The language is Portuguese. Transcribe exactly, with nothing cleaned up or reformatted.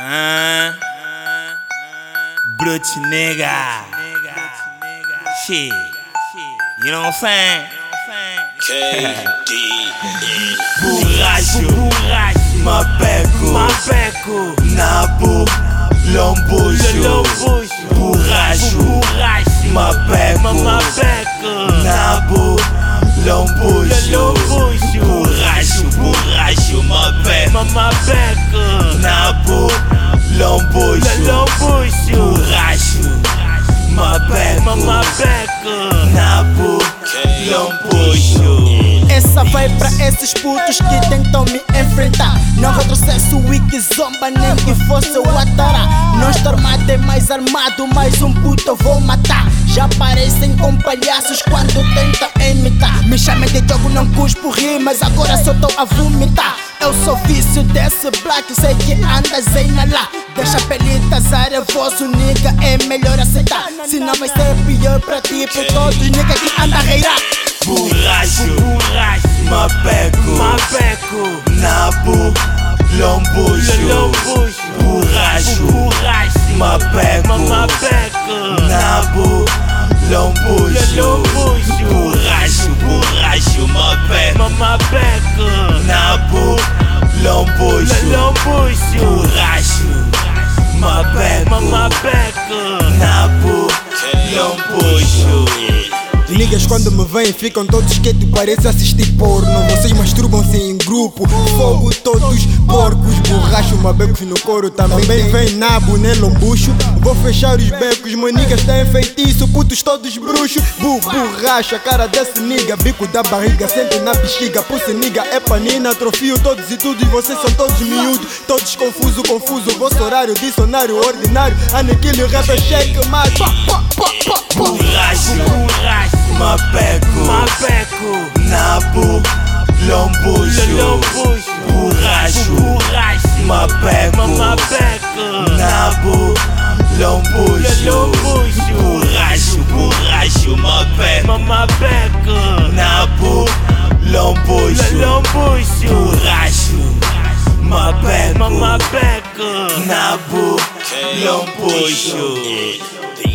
Uh, Brute nigga. Shit. You know what I'm saying? K D E Borracho, borracho, Mapeco, mapeco, Nabo, Lombucho, lombucho, Borracho, borracho, Mapeco, mapeco, Nabo, Lombucho, lombucho, Borracho, Borracho, Mapeco, mapeco, Nabo, Lombucho, lombucho, Borracho, Mapeco, mapeco, Nabo, Lombucho. Essa vai pra esses putos que tentam me enfrentar. Não retrocesso, wiki zomba, nem que fosse o Atara. Não estou armado, é mais armado, mais um puto eu vou matar. Já parecem com palhaços quando tentam imitar. Me chamem de jogo, não cuspo rimas, agora só tô a vomitar. Eu sou vício desse black, sei que andas aí na lá. Deixa a pelita zarevoso, nigga, é melhor aceitar. Senão vai ser pior pra ti, por todos nigga que anda a reirar. Borracho, borracho, Mapeco, mapeco, Nabo, Lombucho, lombucho, Borracho, borracho, Mapeco, mapeco, Nabo, Lombucho, lombucho, Borracho, Borracho, Mapeco, mapeco, Nabo, Lombucho, lombucho, Borracho, Mapeco, mapeco, Nabo, Lombucho. Niggas quando me veem ficam todos quietos, parece assistir porno. Vocês masturbam-se em grupo, fogo todos porcos. Borracho, mabecos no couro, também vem nabo, né lombucho. Vou fechar os becos, meu niggas tá em feitiço, putos todos bruxos. Bu, borracha, cara desse nigga, bico da barriga, sempre na bexiga. Pussy nigga é panina, atrofio todos e tudo. E vocês são todos miúdos, todos confuso, confuso. Vosso horário, dicionário ordinário, aniquilo, rapper, cheque, mate. Borracho, borracho, Mapeco, mapeco, Nabo, Lombucho, lombucho, Borracho, borracho, Mapeco, mapeco, Nabo, Lombucho, lombucho, Borracho, Borracho, Mapeco, mapeco, Nabo, Lombucho, lombucho, Borracho, Mapeco, mapeco, Nabo, Lombucho.